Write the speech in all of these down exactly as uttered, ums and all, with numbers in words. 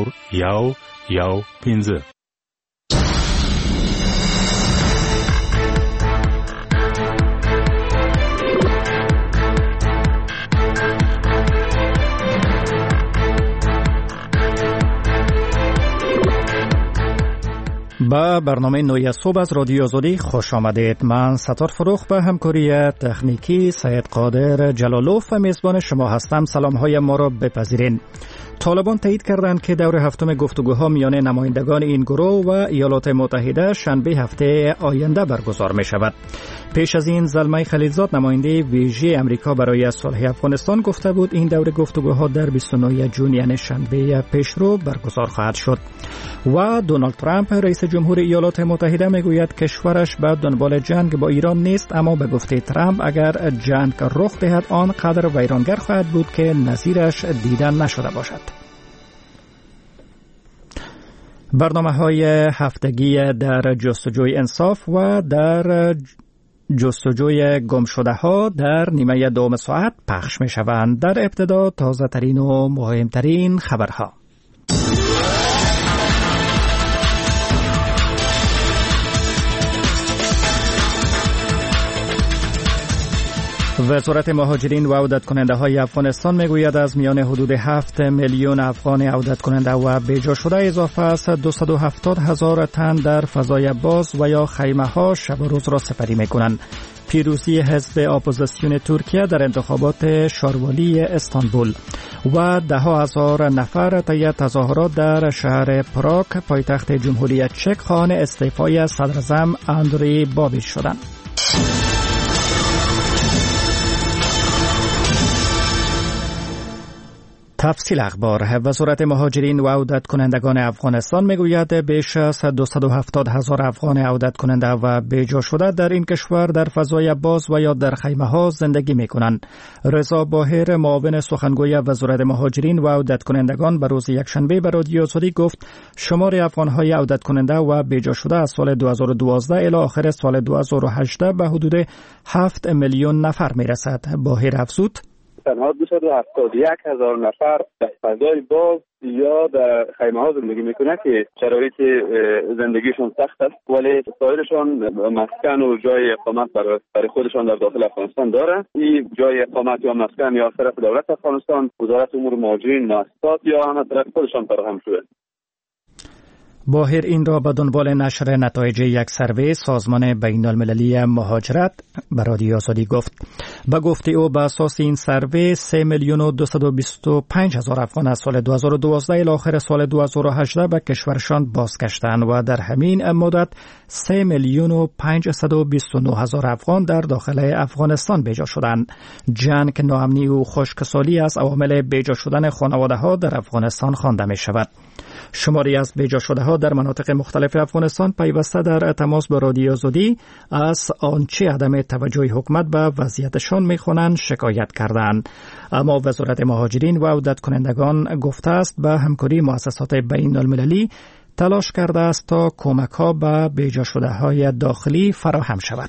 څلور یو یو پنځه. با برنامه نوی صبح از رادیو آزادی خوش آمدید. من ستار فروخ به همکاری تکنیکی سید قادر جلالوف و میزبان شما هستم. سلام های ما را بپذیرین. طالبان تایید کردند که دور هفتم گفتگوها میان نمایندگان این گروه و ایالات متحده شنبه هفته آینده برگزار می شود. پیش از این زلمه خلیلزاد نماینده ویژه امریکا برای صلح افغانستان گفته بود این دور گفتگوها در بیست و نه ژوئن یعنی شنبه پیشرو برگزار خواهد شد. و دونالد ترامپ رئیس جمهور ایالات متحده میگوید کشورش به دنبال جنگ با ایران نیست، اما به گفته ترامپ اگر جنگ رخ دهد آن قدر ویرانگر خواهد بود که نظیرش دیدن نشده باشد. برنامه‌های هفتگی در جستجوی انصاف و در جستجوی گمشده ها در نیمه دوم ساعت پخش می شوند. در ابتدا تازه ترین و مهمترین خبرها. وزارت مهاجرین و عودت کننده های افغانستان میگوید از میان حدود هفت میلیون افغان عودت کننده و بیجا شده اضافه است دویست و هفتاد هزار تن در فضای باز و یا خیمه ها شب و روز را سپری میکنند. پیروزی حزب اپوزیسیون ترکیه در انتخابات شاروالی استانبول و ده ها هزار نفر طی تظاهرات در شهر پراگ پایتخت جمهوری چک خواهان استعفای صدراعظم اندری بابیش شدند. تفصیل اخبار. وزارت مهاجرین و عودت کنندگان افغانستان میگوید بیش از دویست و هفتاد هزار افغان عودت کننده و بیجا شده در این کشور در فضای باز و یا در خیمه ها زندگی میکنند. رضا باهر معاون سخنگوی وزارت مهاجرین و عودت کنندگان به روز یکشنبه به رادیو آزادی گفت شمار افغان های عودت کننده و بیجا شده از سال دو هزار و دوازده الی آخر سال دو هزار و هجده به حدود هفت میلیون نفر میرسد. باهر افزود تنها دویست و هفتاد و یک هزار نفر در فضای باز یا در خیمه ها زندگی میکنه که شرایط زندگیشون سخت است، ولی سایرشان مسکن و جای اقامت برای خودشان در داخل افغانستان داره. این جای اقامت یا مسکن یا طرف دولت افغانستان، وزارت امور مهاجرین، مؤسسات یا هم طرف خودشان فراهم شده. باهر این را به دنبال نشر نتایج یک سروی سازمان بین المللی مهاجرت به رادیو آزادی گفت. به گفته او به اساس این سروی سه میلیون و دویست و بیست و پنج هزار افغان از سال دو هزار و دوازده الی آخر سال دو هزار و هجده به کشورشان بازگشتند و در همین مدت سه میلیون و پانصد و بیست و نه هزار افغان در داخل افغانستان بیجا شدند. جنگ، ناامنی و خشکسالی از عوامل بیجا شدن خانواده ها در افغانستان خوانده می شود. شماری از بیجا شده ها در مناطق مختلف افغانستان پیوسته در تماس با رادیو آزادی از آنچه عدم توجه حکومت به وضعیتشان میخوانند شکایت کردند. اما وزارت مهاجرین و عودت کنندگان گفته است به همکاری مؤسسات بین المللی تلاش کرده است تا کمک ها به بیجا شده های داخلی فراهم شود.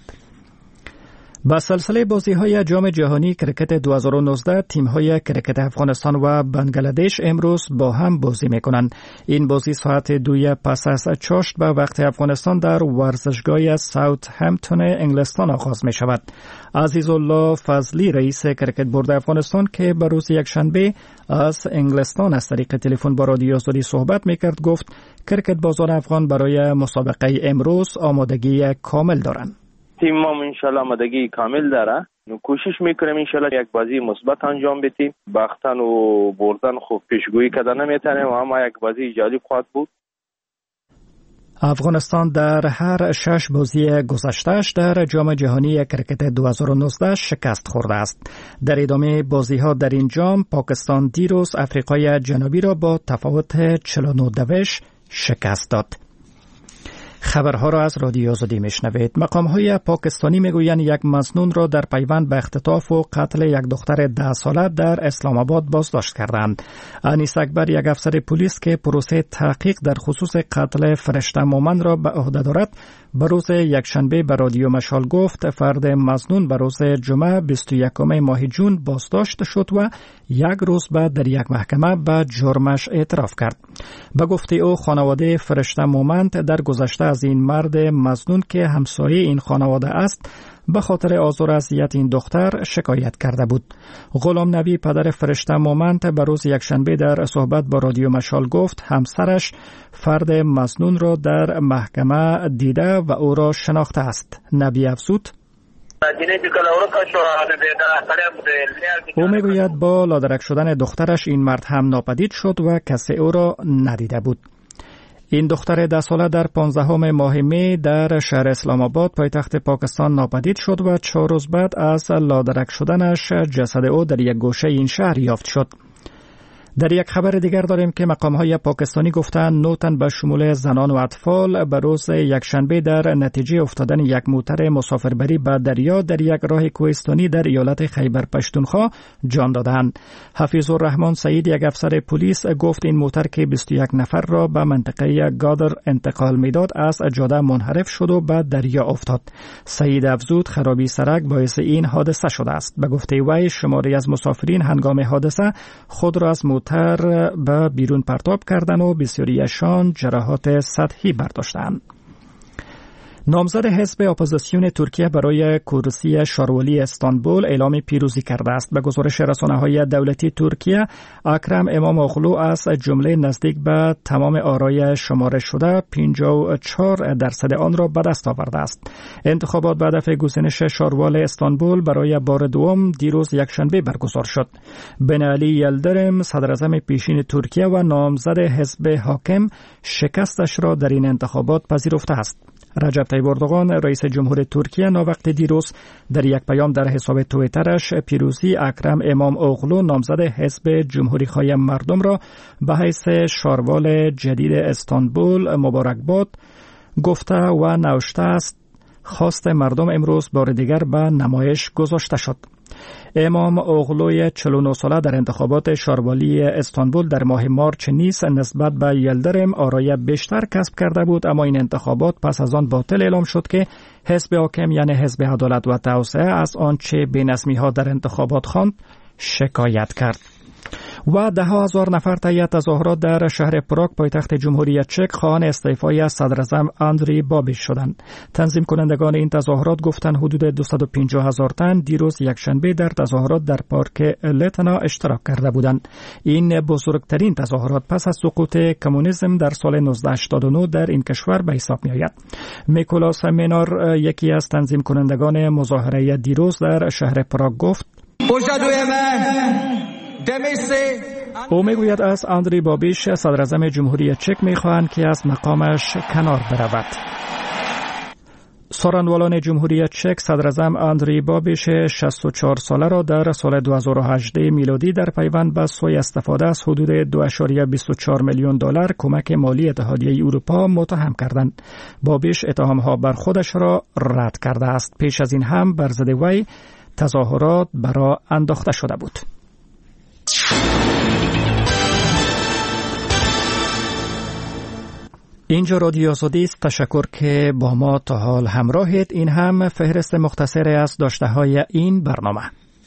با سلسله بازی های جام جهانی کرکت دو هزار و نوزده تیم های کرکت افغانستان و بنگلادش امروز با هم بازی میکنند. این بازی ساعت دوی پس از چاشت به وقت افغانستان در ورزشگاه ساوت همپتون انگلستان آغاز می شود. عزیزالله فضلی رئیس کرکت بورد افغانستان که به روز یکشنبه از انگلستان از طریق تلفن با رادیو آزادی صحبت میکرد گفت کرکت بازان افغان برای مسابقه امروز آمادگی کامل دارند. تیم ما انشالله آمادگی کامل داره. کوشش میکنیم انشالله یک بازی مثبت انجام بدیم. باختن و بردن خوب پیشگویی کردن نمیتونیم، اما یک بازی جالب خواهد بود. افغانستان در هر شش بازی گذشته‌اش در جام جهانی کرکت دو هزار و نوزده شکست خورده است. در ادامه بازی‌ها در این جام پاکستان دیروز آفریقای جنوبی را با تفاوت چهل و نه دوش شکست داد. خبرها را از رادیو آزادی میشنوید. مقام‌های پاکستانی میگویند یک مظنون را در پیوند به اختطاف و قتل یک دختر ده ساله در اسلام آباد بازداشت کردند. انیس اکبر، یک افسر پلیس که پروسه تحقیق در خصوص قتل فرشته مومن را به عهده دارد، به روز یکشنبه به رادیو مشال گفت فرد مظنون به روز جمعه بیست و یکم ماه جون بازداشت شد و یک روز بعد در یک محکمه به جرمش اعتراف کرد. به گفته او خانواده فرشته مومند در گذشته از این مرد مظنون که همسایه این خانواده است به خاطر آزار و اذیت این دختر شکایت کرده بود. غلام نبی پدر فرشته مومند به روز یکشنبه در صحبت با رادیو مشال گفت همسرش فرد مظنون را در محکمه دیده و او را شناخته است. نبی افزود او میگوید با لادرک شدن دخترش این مرد هم ناپدید شد و کسی او را ندیده بود. این دختر ده ساله در پانزدهم ماه می در شهر اسلام آباد پایتخت پاکستان ناپدید شد و چهار روز بعد از لادرک شدنش جسد او در یک گوشه این شهر یافت شد. در یک خبر دیگر داریم که مقام‌های پاکستانی گفتند نه تن به شمول زنان و اطفال به روز یکشنبه در نتیجه افتادن یک موتر مسافربری به دریا در یک راه کوهستانی در ایالت خیبر پشتونخوا جان دادند. حفیظ الرحمن سعید یک افسر پلیس گفت این موتر که بیست و یک نفر را به منطقه گادر انتقال میداد از جاده منحرف شد و به دریا افتاد. سعید افزود خرابی سرک باعث این حادثه شده است. به گفته وی شماری از مسافرین هنگام حادثه خود را از موتر به بیرون پرتاب کردند و بسیاریشان جراحات سطحی برداشتند. نامزد حزب اپوزیسیون ترکیه برای کرسی شاروالی استانبول اعلام پیروزی کرده است. به گزارش رسانه‌های دولتی ترکیه، اکرم امام اغلو از جمله نزدیک به تمام آرای شمارش شده پنجاه و چهار درصد آن را به دست آورده است. انتخابات به هدف گزینش شاروال استانبول برای بار دوم دیروز یکشنبه برگزار شد. بن علی یلدرم صدراعظم پیشین ترکیه و نامزد حزب حاکم شکستش را در این انتخابات پذیرفته است. رجب طیب اردوغان رئیس جمهور ترکیه ناوقت دیروز در یک پیام در حساب توییترش پیروزی اکرم امام اغلو نامزد حزب جمهوری خواه مردم را به حیث شاروال جدید استانبول مبارکباد گفته و نوشته است خواست مردم امروز بار دیگر به نمایش گذاشته شد. امام اغلوی چهل و نه ساله در انتخابات شاروالی استانبول در ماه مارچ نیز نسبت به یلدرم آرای بیشتر کسب کرده بود، اما این انتخابات پس از آن باطل اعلام شد که حزب حاکم یعنی حزب عدالت و توسعه از آنچه بی‌نظمی‌ها در انتخابات خواند شکایت کرد. و ده ها هزار نفر طی تظاهرات در شهر پراگ پایتخت جمهوری چک خواهان استعفای صدراعظم آندری بابیش شدند. تنظیم کنندگان این تظاهرات گفتند حدود دویست و پنجاه هزار تن دیروز یکشنبه در تظاهرات در پارک لتنا اشتراک کرده بودند. این بزرگترین تظاهرات پس از سقوط کمونیسم در سال نوزده هشتاد و نه در این کشور به حساب می آید. میکولاس مینار یکی از تنظیم کنندگان مظاهره دیروز در شهر پراگ گفت او میگوید از آندری بابیش صدراعظم جمهوری چک میخواهند که از مقامش کنار برود. سخنران جمهوری چک صدراعظم آندری بابیش شصت و چهار ساله را در سال دو هزار و هجده میلادی در پیوند به سوی استفاده از حدود دو ممیز بیست و چهار میلیون دلار کمک مالی اتحادیه اروپا متهم کردند. بابیش اتهامها بر خودش را رد کرده است. پیش از این هم بر ضد وی تظاهرات برای انداخته شده بود. اینجا رادیو آزادی است. تشکر که با ما تا حال همراهید. این هم فهرست مختصری از داشته های این برنامه.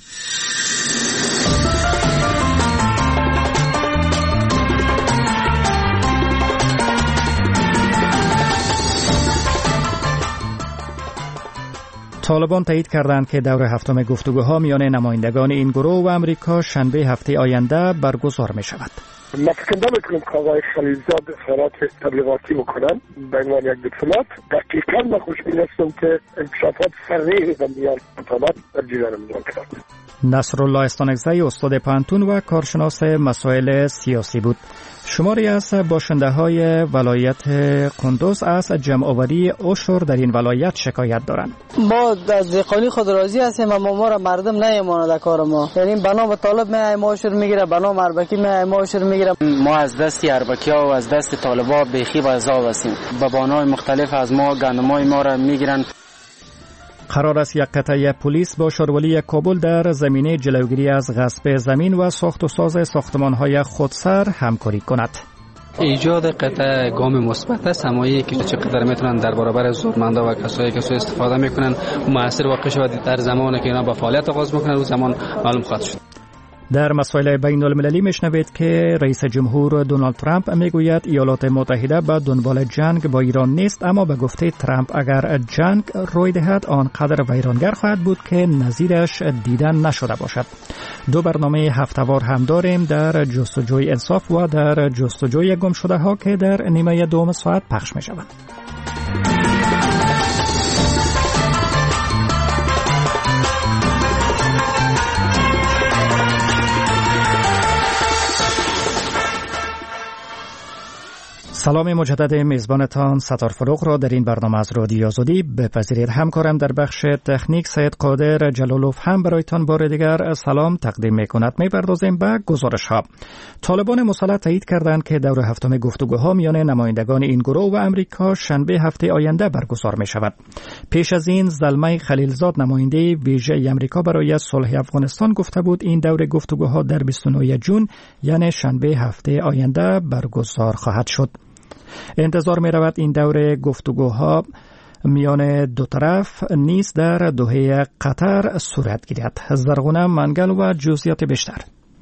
طالبان تایید کردند که دور هفتم گفتگوها میان نمایندگان این گروه و امریکا شنبه هفته آینده برگزار می شود. ما فکر نمی‌کنم که آقای خلیلزاد اظهارات تبلیغاتی بکنن به عنوان یک دیپلمات. دقیقاً من خوشبین هستم که انکشافات صریح در میان مطالبات در جریان میان کرد. نصرالله استانکزی استاد پانتون و کارشناس مسائل سیاسی بود. شماری از باشنده های ولایت قندوز از جمع‌آوری عشر در این ولایت شکایت دارند. ما از دیقانی خود راضی هستیم اما ما را مردم نمیماند کار ما. یعنی بنا به طالب می ما عشر میگیره، بنا اربکی می ما عشر میگیره. ما از دست اربکی ها و از دست طالبا بیخی به عذاب هستیم. به بانای مختلف از ما گندمای ما را میگیرن. قرار است یک قطعه پلیس با شاروالی کابل در زمینه جلوگیری از غصب زمین و ساخت و ساز ساختمان‌های خودسر همکاری کند. ایجاد قطع گام مثبت است، همایی که چقدر میتونن در برابر زورمندا و کسایی که سوء استفاده میکنن موثر واقع شود. در زمانی که اینا با فعالیت آغاز میکنن اون زمان معلوم خواهد شد. در مسائل بین المللی میشنوید که رئیس جمهور دونالد ترامپ میگوید ایالات متحده به دنبال جنگ با ایران نیست، اما به گفته ترامپ اگر جنگ روی دهد آنقدر ویرانگر خواهد بود که نظیرش دیدن نشده باشد. دو برنامه هفته‌وار هم داریم در جستجوی انصاف و در جستجوی گم شده ها که در نیمه دوم ساعت پخش می شود. سلام مجدد میزبانتان ستار فروغ را در این برنامه از رادیو آزادی بپذیرید. همکارم در بخش تکنیک سید قادر جلالوف هم برایتان بار دیگر سلام تقدیم میکند. میپردازیم به گزارش ها. طالبان مسلح تایید کردند که دور هفتم گفتگوها میان نمایندگان این گروه و امریکا شنبه هفته آینده برگزار می شود. پیش از این زلمه خلیلزاد نماینده ویژه امریکا برای صلح افغانستان گفته بود این دور گفتگوها در بیست و نه ژوئن یعنی شنبه هفته آینده برگزار خواهد شد. انتظار می رود این دور گفتگوها میان دو طرف نیز در دوحه قطر صورت گیرد. زرغونه منگل و جزئیات بیشتر.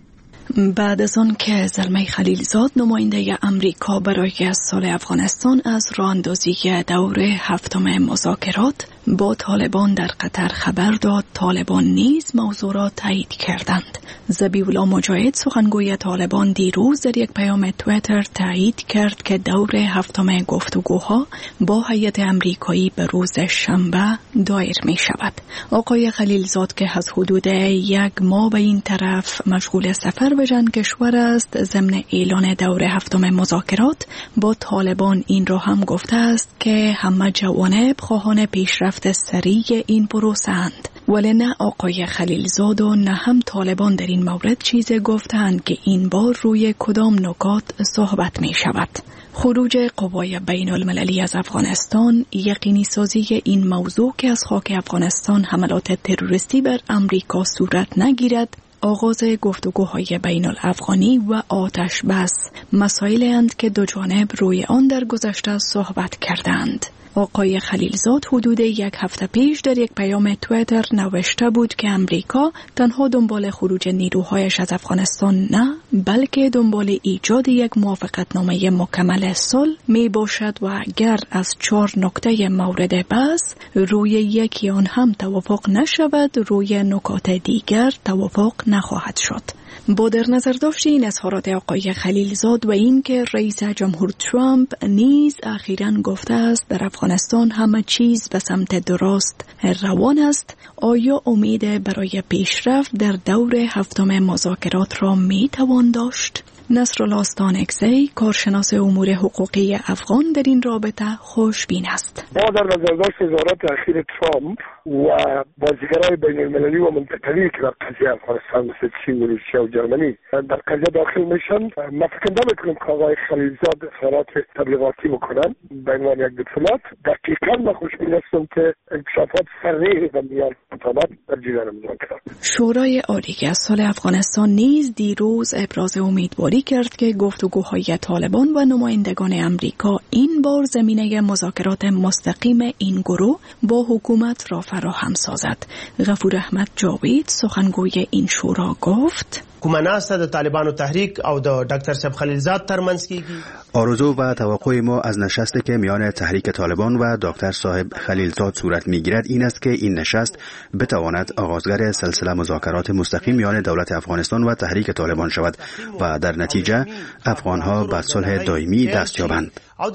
بعد از آن که زلمه خلیلزاد نماینده امریکا برای صلح افغانستان از راه اندازی دور هفتم مذاکرات با طالبان در قطر خبر داد، طالبان نیز موضوع را تایید کردند. ذبیح‌الله مجاهد سخنگوی طالبان دیروز در یک پیام توییتر تایید کرد که دور هفتم گفتگوها با هیئت امریکایی به روز شنبه دایر می شود. آقای خلیلزاد که از حدود یک ماه به این طرف مشغول سفر به چند کشور است، ضمن اعلان دور هفتم مذاکرات با طالبان این را هم گفته است که همه جوانب خواهان پیشرفت سریع این پروسه اند. ولی نه آقای خلیلزاد و نه هم طالبان در این مورد چیزی گفتند که این بار روی کدام نکات صحبت می شود. خروج قوای بین المللی از افغانستان، یقینی سازی این موضوع که از خاک افغانستان حملات تروریستی بر امریکا صورت نگیرد، آغاز گفتگوهای بین الافغانی و آتش بس مسائلی اند که دو جانب روی آن در گذشته صحبت کردند. آقای خلیلزاد حدود یک هفته پیش در یک پیام توییتر نوشته بود که امریکا تنها دنبال خروج نیروهایش از افغانستان نه، بلکه دنبال ایجاد یک موافقتنامه مکمل صلح می باشد و اگر از چهار نکته مورد بحث روی یکی آن هم توافق نشود، روی نکات دیگر توافق نخواهد شد. با در نظر داشت این اظهارات آقای خلیلزاد و این که رئیس جمهور ترامپ نیز اخیراً گفته است در افغانستان همه چیز به سمت درست روان است، آیا امید برای پیشرفت در دور هفتم مذاکرات را می توان داشت؟ نصرالله استانکزی کارشناس امور حقوقی افغان در این رابطه خوشبین است. با در نظر داشت اظهارات اخیر ترامپ و بازیگرای بین المللی و منطقه‌ای که در قضیه افغانستان مثل چین و روسیه و جرمنی در قضیه داخل میشن، ما فکر نمی‌کنیم که آقای خلیلزاد اظهارات تبلیغاتی بکنن. به عنوان یک دیپلمات دقیقاً ما خوشبین هستم که انکشافات سریع و میان مطابق در جریان مذاکرات. شورای عالی از صلح افغانستان نیز دیروز ابراز امیدواری کرد که گفتگوهای طالبان و نمایندگان امریکا این بار زمینه مذاکرات مستقیم این گروه با حکومت را فراهم سازد. غفور احمد جاوید سخنگوی این شورا گفت: کومناسته د طالبانو تحریک او د ډاکټر صاحب خلیلزاد ترمنځ کیږي. آرزو و توقع ما از نشستی که میان تحریک طالبان و دکتر صاحب خلیلزاد صورت میگیرد این است که این نشست بتواند آغازگر سلسله مذاکرات مستقیم میان دولت افغانستان و تحریک طالبان شود و در نتیجه افغانها به صلح دائمی دست یابند.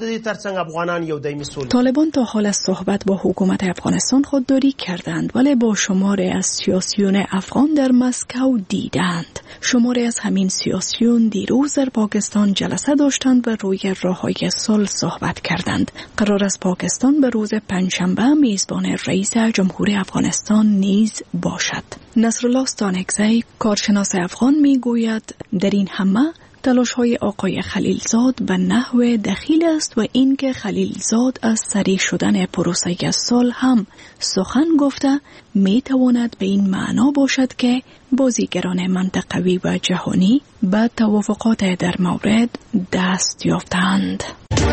طالبان تا حال از صحبت با حکومت افغانستان خودداری کردند، ولی با شماری از سیاسیون افغان در مسکو دیدند. شماری از همین سیاسیون دیروز در پاکستان جلسه داشتند و روی راه‌های صلح صحبت کردند. قرار است پاکستان به روز پنجشنبه میزبان رئیس جمهور افغانستان نیز باشد. نصرالله استانکزی کارشناس افغان میگوید در این همه تلاش های آقای خلیلزاد به نحو دخیل است و اینکه خلیلزاد از سریع شدن پروسه صلح هم سخن گفته می تواند به این معنا باشد که بازیگران منطقوی و جهانی به توافقات در مورد دست یافتند.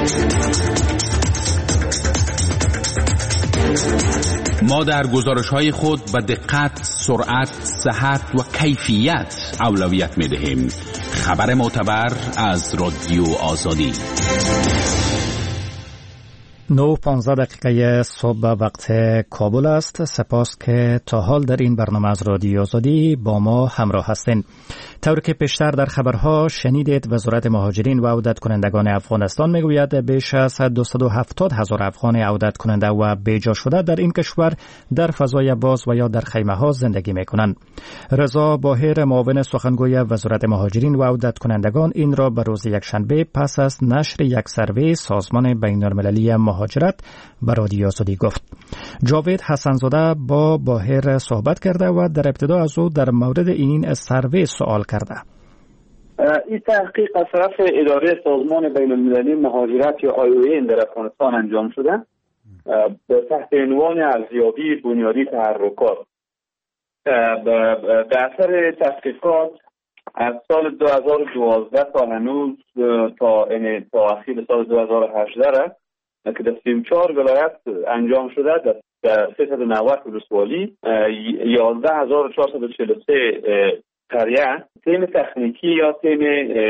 ما در گزارش‌های خود به دقت، سرعت، صحت و کیفیت اولویت می‌دهیم. خبر معتبر از رادیو آزادی. نه و پانزده دقیقه صبح وقت کابل است. سپاس که تا حال در این برنامه از رادیو آزادی با ما همراه هستین. طوری که پیشتر در خبرها شنیدید، وزارت مهاجرین و عودت کنندگان افغانستان میگوید بیش از دویست و هفتاد هزار افغان عودت کننده و بیجا شده در این کشور در فضای باز و یا در خیمه ها زندگی میکنند. رضا باهر، معاون سخنگوی وزارت مهاجرین و عودت کنندگان، این را به روز یکشنبه پس از نشر یک سروی سازمان بین‌المللی مهاجرت به رادیو آزادی گفت. جاوید حسنزاده با باهر صحبت کرده و در ابتدا از او در مورد این سروی سوال کرده. این تحقیق از طرف اداره سازمان بین المللی مهاجرت یا آی او ای در افغانستان انجام شده به تحت عنوان ارزیابی بنیادی تحرکات. به اثر تحقیقات از سال دو هزار و دوازده تا هنوز تا تا اخیر سال دو هزار و هجده که در سی و چهار ولایت انجام شده، در سیصد و نود ولسوالی، یازده هزار و چهارصد و چهل و سه قریه، تیم تکنیکی یا تیم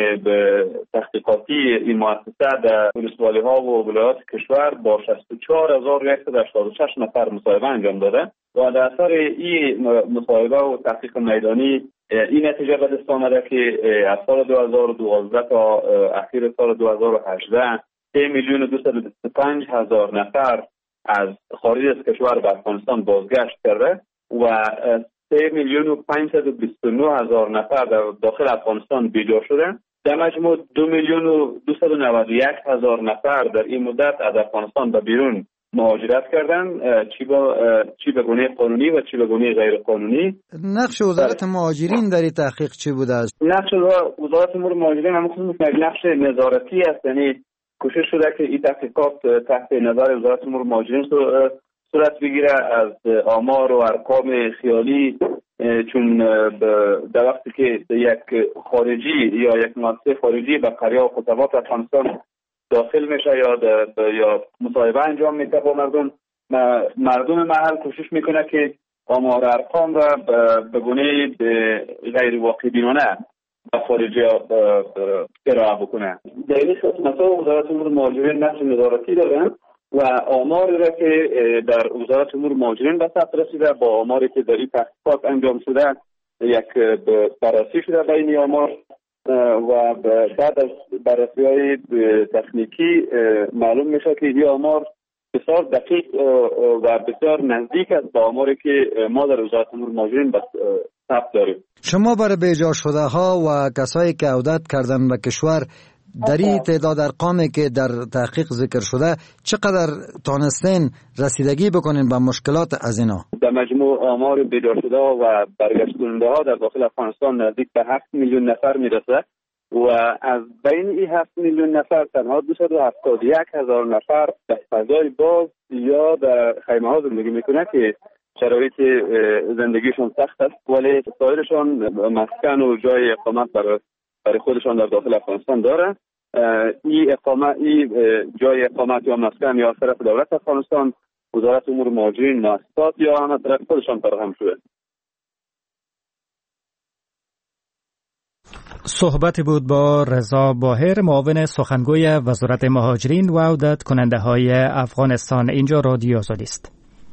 تحقیقاتی این مؤسسه در ولسوالی ها و ولایات کشور با شصت و چهار هزار و صد و هشتاد و شش نفر مصاحبه انجام داده و در اثر این مصاحبه و تحقیق میدانی این نتیجه به دست آمده که از سال دو هزار و دوازده تا اخیر سال دو هزار و هجده سه میلیون و دویست و بیست و پنج هزار نفر از خارج از کشور به افغانستان بازگشت کرده و سه میلیون و پانصد و بیست و نه هزار نفر در داخل افغانستان بیجا شده. در مجموع دو میلیون و دویست و نود و یک هزار نفر در این مدت از افغانستان به بیرون مهاجرت کردن، چی با چی به گونه قانونی و چی به گونه غیر قانونی. نقش وزارت مهاجرین در این تحقیق چی بوده است؟ نقش وزارت امور مهاجرین هم خصوصا نقش نظارتی است، یعنی کوشش شده که این تحقیقات تحت نظر وزارت امور مهاجرین صورت بگیره. از آمار و ارقام خیالی، چون در وقتی که یک خارجی یا یک مؤسسه خارجی به قریه و خطبات افغانستان داخل میشه یا یا مصاحبه انجام میده با مردم، مردم محل کوشش میکنه که آمار و ارقام را به گونه غیر واقع بینانه به خارجی ارائه بکنه. در این خدمت ها وزارت امور مهاجرین نقش نظارتی دارن و آماری را که در وزارت امور مهاجرین به ثبت رسیده با آماری که در این تحقیقات انجام شده یک بررسی شده بین آمار و بعد از بررسی های تکنیکی معلوم میشه که این آمار بسیار دقیق و بسیار نزدیک است به آماری که ما در وزارت امور مهاجرین به ثبت داریم. شما برای بیجا شده ها و کسایی که عودت کردن به کشور در این تعداد ارقامی که در تحقیق ذکر شده چقدر تانستین رسیدگی بکنین به مشکلات از اینا؟ در مجموع آمار بیدار شده و برگشت کننده ها در داخل افغانستان نزدیک به هفت میلیون نفر میرسه و از بین این هفت میلیون نفر تنها دویست و هفتاد و یک هزار نفر در فضای باز یا در خیمه ها زندگی میکنه که شرایط زندگیشون سخت است، ولی سایرشان مسکن و جای اقامت برای برای خودشان در داخل افغانستان داره. این اقامت این جای اقامت یا مسکن یا طرف دولت افغانستان، وزارت امور مهاجرین، مؤسسات یا هم طرف خودشان فراهم شده. صحبت بود با رضا باهر، معاون سخنگوی وزارت مهاجرین و عودت کننده های افغانستان. اینجا رادیو آزادی است.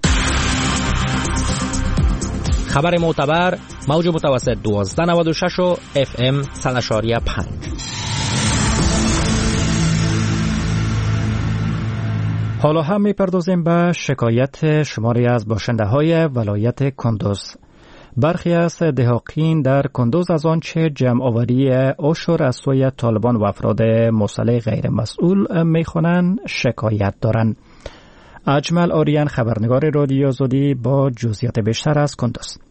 خبر معتبر، موج متوسط دوازده نود و شش و اف ام صد و پنج. حالا هم میپردازیم به شکایت شماری از باشنده های ولایت کندوز. برخی از دهاقین در کندوز از آنچه جمع آوری عشر از سوی طالبان و افراد مسلح غیر مسئول میخوانند شکایت دارند. اجمل آریان، خبرنگار رادیو آزادی، با جزئیات بیشتر از کندوز.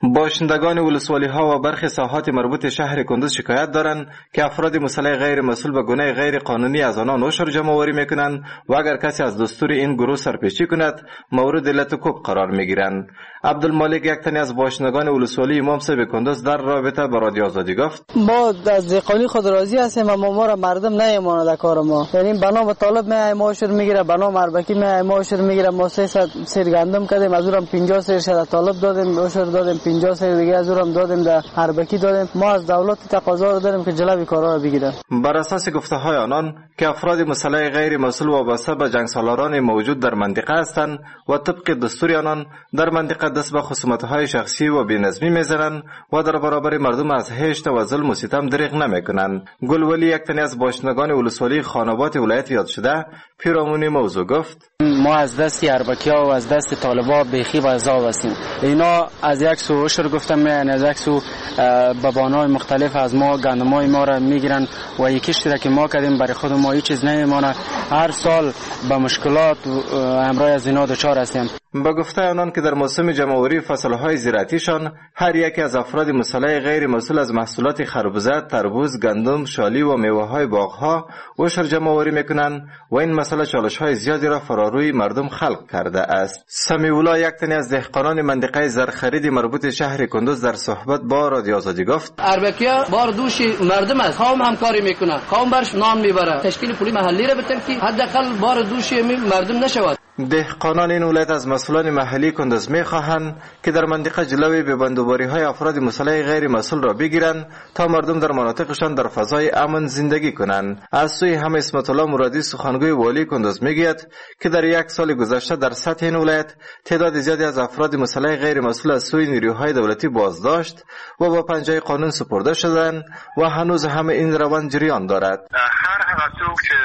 باشندگان ولسوالی ها و برخی ساحات مربوط شهر کندوز شکایت دارند که افراد مسلح غیر مسئول به گونه غیر قانونی از آنان عشر جمع آوری میکنند و اگر کسی از دستور این گروه سرپیچی کند مورد علت کوب قرار میگیرند. عبدالمالک یک تن از باشندگان ولسوالی امام صاحب کندوز در رابطه با رادیو آزادی گفت: ما از قانون خود راضی هستیم اما ما را مردم نمیماند کار ما، یعنی بنا به طالب می ما عشر میگیره، بنا مربکی می ما عشر میگیره. ما سیصد سیر گندم کردیم، از اونم پنجاه سیر شد طالب دادیم، عشر دادیم، پنجاه سیر دیگه از اونم دادیم در مربکی دادیم. ما از دولت تقاضا داریم که جلوی کارا را بگیره. بر اساس گفته های آنان که افراد مسلح غیر مسئول وابسته به جنگ سالاران موجود در منطقه هستند و طبق دستور آنان در منطقه دست به خصومت‌های شخصی و بی‌نظمی می‌زنند و در برابر مردم از هشت و ظلم و ستم دریغ نمی‌کنند. گلولی یک تن از باشندگان ولسوالی خانابات ولایت یاد شده پیرامون موضوع گفت: ما از دست اربکی‌ها و از دست طالبا بیخی و عذاب هستیم. اینا از یک سو عشر گفتم میان، از یک سو به بانای مختلف از ما گندمای ما را میگیرن و یکیش را که ما کردیم برای خود ما هیچ چیز نمیمونه. هر سال به مشکلات امرای از اینا دچار هستیم. با گفته آنان که در موسم جمع‌آوری فصل‌های زراعتیشان هر یکی از افراد مسلح غیر مسئول از محصولات خربزه، تربوز، گندم، شالی و میوه‌های باغ‌ها عشر جمع‌آوری می‌کنند و این مسئله چالش‌های زیادی را فراروی مردم خلق کرده است. سمیولا یک تن از دهقانان منطقه زرخرید مربوط شهر کندوز در صحبت با رادیو آزادی گفت: اربکیا بار دوش مردم است، قوم همکاری میکنه، قوم برش نام میبره، تشکیل پولی محلی را بتن که حداقل بار دوش مردم نشود. دهقانان این ولایت از مسئولان محلی کندوز میخواهند که در منطقه جلوی به بندوباری های افراد مسلح غیر مسئول را بگیرند تا مردم در مناطقشان در فضای امن زندگی کنند. از سوی هم اسمت الله مرادی سخنگوی والی کندوز میگوید که در یک سال گذشته در سطح این ولایت تعداد زیادی از افراد مسلح غیر مسئول از سوی نیروهای دولتی بازداشت و با پنجه قانون سپرده شدند و هنوز هم این روند جریان دارد. هر هغه څوک چې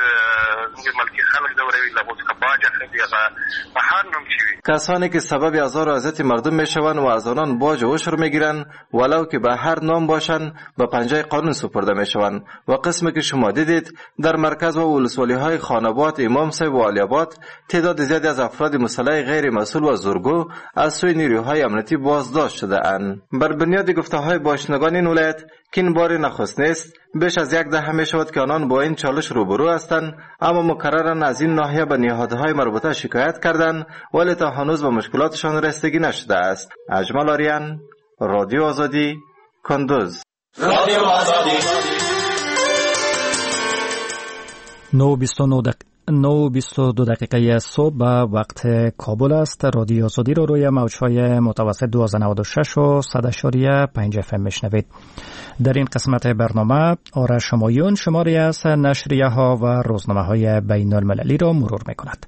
ملکی خلک دوروي لابد که باج اخلي هغه په هر نوم چې وي، کسانی که سبب آزار و اذیت مردم میشوند و از آنان باج و عشر میگیرند ولو که به هر نام باشند به پنجه قانون سپرده میشوند. و قسمی که شما دیدید در مرکز و ولسوالی های خانابات امام صاحب و علی آباد تعداد زیادی از افراد مسلح غیر مسئول و زورگو از سوی نیروهای امنیتی بازداشت شده اند. بر بنیاد گفته های باشندگان این ولایت که این بار نخست نیست، بیش از یک دهه می شود که آنان با این چالش روبرو هستند، اما مکررن از این ناحیه به نهادهای مربوطه شکایت کردند ولی تا هنوز به مشکلاتشان رسیدگی نشده است. اجمل آریان، رادیو آزادی، کندوز. رادیو آزادی. نو بیست و نه دق... نو بیست و دو دقیقه صبح به وقت کابل است. رادیو آزادی رو روی موج‌های متوسط دویست و نود و شش و صد و پنج اف ام میشنوید. در این قسمت برنامه آرش همایون شماری از نشریه ها و روزنامه های بین المللی را مرور می کند.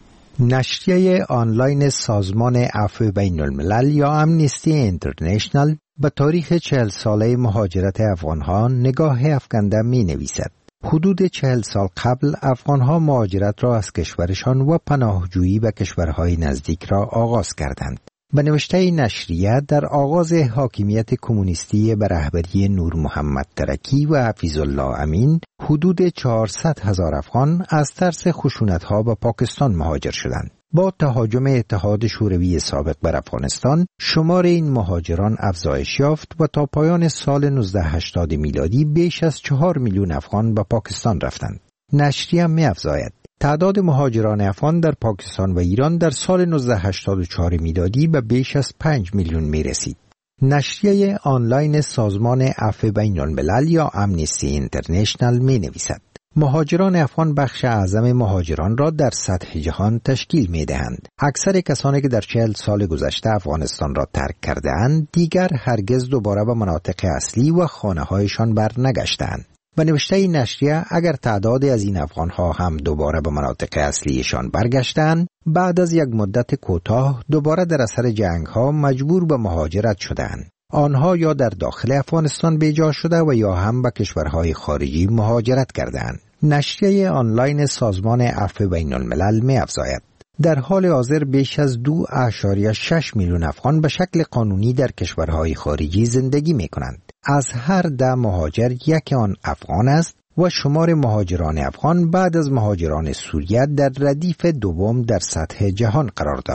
نشریه آنلاین سازمان عفو بین الملل یا امنیستی اینترنشنال به تاریخ چهل ساله مهاجرت افغانها نگاه افکنده می نویسد. حدود چهل سال قبل افغانها مهاجرت را از کشورشان و پناهجویی به کشورهای نزدیک را آغاز کردند. به نوشته نشریه در آغاز حاکمیت کمونیستی به رهبری نور محمد ترکی و حفیظ الله امین حدود چهارصد هزار افغان از ترس خشونت‌ها به پاکستان مهاجر شدند. با تهاجم اتحاد شوروی سابق بر افغانستان شمار این مهاجران افزایش یافت و تا پایان سال نوزده هشتاد میلادی بیش از چهار میلیون افغان به پاکستان رفتند. نشریه می‌افزاید تعداد مهاجران افغان در پاکستان و ایران در سال نوزده هشتاد و چهار میلادی به بیش از پنج میلیون می رسید. نشریه آنلاین سازمان عفو بین الملل یا امنیستی اینترنشنال می نویسد مهاجران افغان بخش اعظم مهاجران را در سطح جهان تشکیل می دهند. اکثر کسانی که در چهل سال گذشته افغانستان را ترک کرده اند دیگر هرگز دوباره به مناطق اصلی و خانه هایشان برنگشتند. به نوشته این نشریه اگر تعدادی از این افغانها هم دوباره به مناطق اصلیشان برگشتند، بعد از یک مدت کوتاه دوباره در اثر جنگ‌ها مجبور به مهاجرت شدند. آنها یا در داخل افغانستان بیجا شده و یا هم به کشورهای خارجی مهاجرت کردند. نشریه آنلاین سازمان عفو بین الملل می‌افزاید در حال حاضر بیش از دو اعشاریه شش میلیون افغان به شکل قانونی در کشورهای خارجی زندگی می‌کنند. از هر ده مهاجر یک آن افغان است و شمار مهاجران افغان بعد از مهاجران سوریه در ردیف دوم در سطح جهان قرار دارد.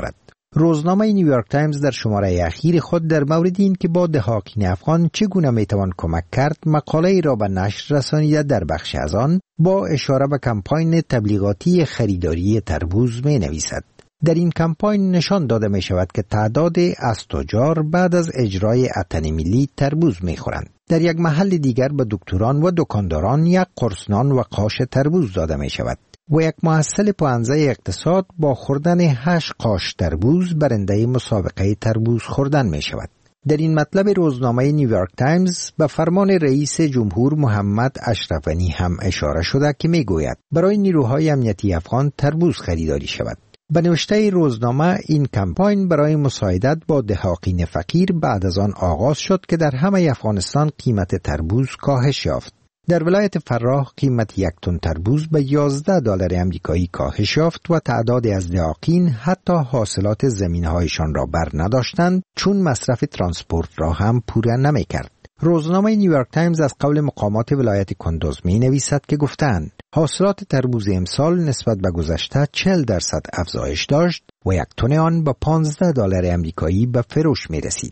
روزنامه نیویورک تایمز در شماره اخیر خود در مورد این که با دهاقین افغان چگونه میتوان کمک کرد مقاله را به نشر رسانیده. در بخش از آن با اشاره به کمپاین تبلیغاتی خریداری تربوز می نویسد. در این کمپاین نشان داده می شود که تعداد از تجار بعد از اجرای اتن ملی تربوز می خورند. در یک محل دیگر به دکتران و دکانداران یک قرص نان و قاش تربوز داده می شود و یک محصل پانزده اقتصاد با خوردن هشت قاش تربوز برنده مسابقه تربوز خوردن می شود. در این مطلب روزنامه نیویورک تایمز به فرمان رئیس جمهور محمد اشرف غنی هم اشاره شده که می گوید برای نیروهای امنیتی افغان تربوز خریداری شود. به نوشته روزنامه این کمپاین برای مساعدت با دهاقین فقیر بعد از آن آغاز شد که در همه افغانستان قیمت تربوز کاهش یافت. در ولایت فراه قیمت یک تن تربوز به یازده دلار امریکایی کاهش یافت و تعدادی از دهاقین حتی حاصلات زمینهایشان را بر نداشتند چون مصرف ترانسپورت را هم پوره نمی کرد. روزنامه نیویورک تایمز از قول مقامات ولایت کندوز می نویسد که گفتند حاصلات تربوز امسال نسبت به گذشته چهل درصد افزایش داشت و یک تن آن به پانزده دلار امریکایی به فروش می رسید.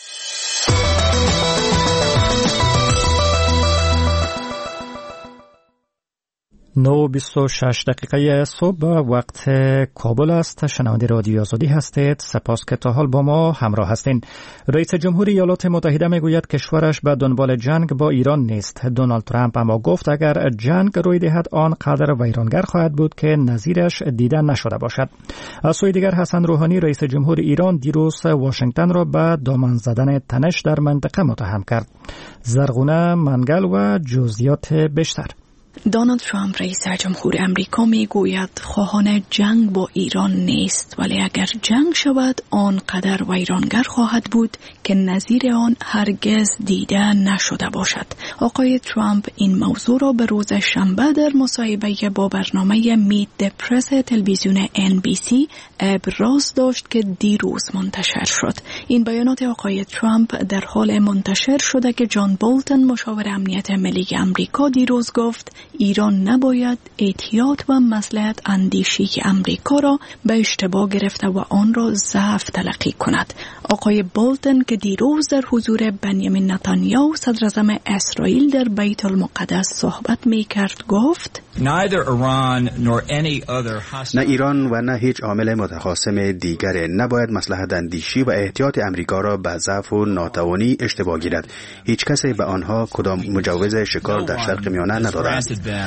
نو بیست و شش دقیقه صبح وقت کابل است. شنونده رادیو آزادی هستید. سپاس که تا حال با ما همراه هستین. رئیس جمهوری ایالات متحده میگوید کشورش به دنبال جنگ با ایران نیست. دونالد ترامپ اما گفت اگر جنگ روی دهد آنقدر ویرانگر خواهد بود که نظیرش دیده نشده باشد. از سوی دیگر حسن روحانی رئیس جمهور ایران دیروز واشنگتن را به دامن زدن تنش در منطقه متهم کرد. زرغونه منگل و جزئیات بیشتر. دونالد ترامپ رئیس جمهور امریکا می گوید خواهان جنگ با ایران نیست، ولی اگر جنگ شود آنقدر ویرانگر خواهد بود که نظیر آن هرگز دیده نشده باشد. آقای ترامپ این موضوع را به روز شنبه در مصاحبه با برنامه میت د پرس تلویزیون ان بی سی ابراز داشت که دیروز منتشر شد. این بیانات آقای ترامپ در حال منتشر شده که جان بولتن مشاور امنیت ملی امریکا دیروز گفت ایران نباید احتیاط و مصلحت اندیشی امریکا را به اشتباه گرفته و آن را ضعف تلقی کند. آقای بولتن که دیروز در حضور بنیامین نتانیاهو صدر اعظم اسرائیل در بیت المقدس صحبت می کرد گفت نه ایران و نه هیچ عامل متخاصم دیگر نباید مصلحت اندیشی و احتیاط امریکا را به ضعف و ناتوانی اشتباه گیرد. هیچ کسی به آنها کدام مجوز شکار در شرق میانه ندادند.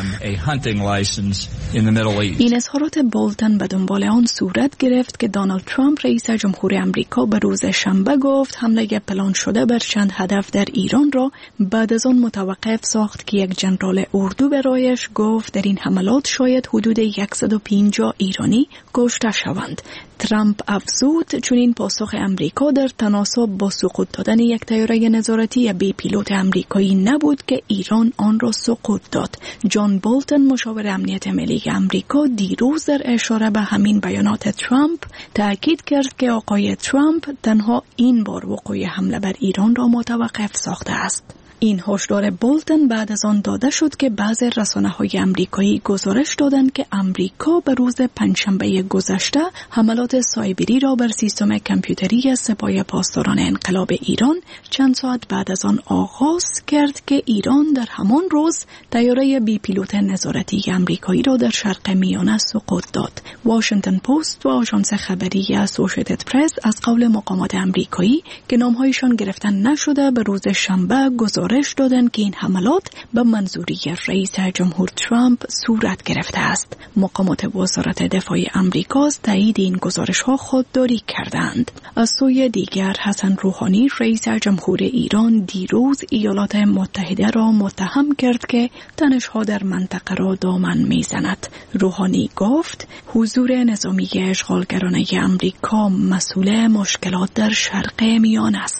این اظهارات بولتن به دنبال آن صورت گرفت که دونالد ترامپ رئیس جمهور امریکا به روز شنبه گفت حمله پلان شده بر چند هدف در ایران را بعد از آن متوقف ساخت که یک جنرال اردو برایش گفت در این حملات شاید حدود صد و پنجاه ایرانی کشته شوند. ترامپ افزود چون این پاسخ امریکا در تناسب با سقوط دادن یک طیاره نظارتی بی پیلوت امریکایی نبود که ایران آن را سقوط داد. جان بولتن مشاور امنیت ملی امریکا دیروز در اشاره به همین بیانات ترامپ تاکید کرد که آقای ترامپ تنها این بار وقوع حمله بر ایران را متوقف ساخته است. این هشدار بولتن بعد از آن داده شد که بعضی رسانه‌های امریکایی گزارش دادند که امریکا به روز پنجشنبه گذشته حملات سایبری را بر سیستم کامپیوتری سپاه پاسداران انقلاب ایران چند ساعت بعد از آن آغاز کرد که ایران در همان روز طیاره بی پیلوت نظارتی امریکایی را در شرق میانه سقوط داد. واشنگتن پست و آژانس خبری اسوسییتد پرس از قول مقامات امریکایی که نامهایشان گرفتن نشده به روز شنبه گزارش دادند که این حملات به منظوری رئیس جمهور ترامپ صورت گرفته است. مقامات وزارت دفاع امریکا از تایید این گزارش‌ها خودداری کردند. از سوی دیگر حسن روحانی رئیس جمهور ایران دیروز ایالات متحده را متهم کرد که تنش‌ها در منطقه را دامن می‌زند. روحانی گفت حضور نظامی اشغالگرانه امریکا مسئول مشکلات در شرق میانه است.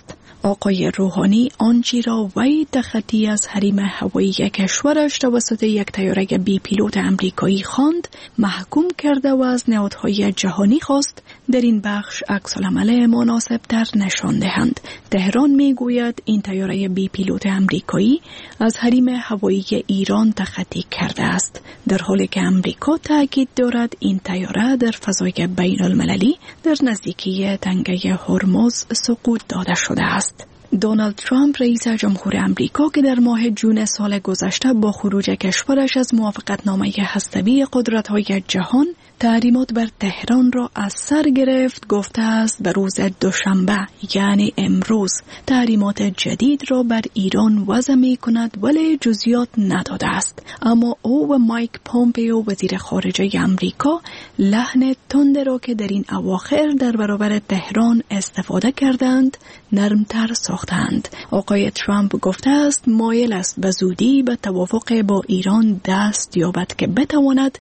آقای روحانی آنچه را وی تخطی از حریم هوایی کشورش توسط یک طیاره بی پیلوت امریکایی خواند، محکوم کرده و از نهادهای جهانی خواست در این بخش عکس‌العمل مناسب تر نشان دهند. تهران میگوید این طیاره بی پیلوت امریکایی از حریم هوایی ایران تخطی کرده است، در حالی که امریکا تاکید دارد این طیاره در فضای بین المللی در نزدیکی تنگه هرمز سقوط داده شده است. دونالد ترامپ رئیس جمهور امریکا که در ماه جون سال گذشته با خروج کشورش از موافقتنامه هسته‌ای قدرت‌های جهان تحریمات بر تهران را از سر گرفت، گفته است به روز دوشنبه یعنی امروز تحریمات جدید را بر ایران وضع می کند ولی جزئیات نداده است. اما او و مایک پومپئو وزیر خارجه امریکا لحن تند را که در این اواخر در برابر تهران استفاده کردند نرمتر ساختند. آقای ترامپ گفته است مایل است به زودی به توافق با ایران دست یابد که بتواند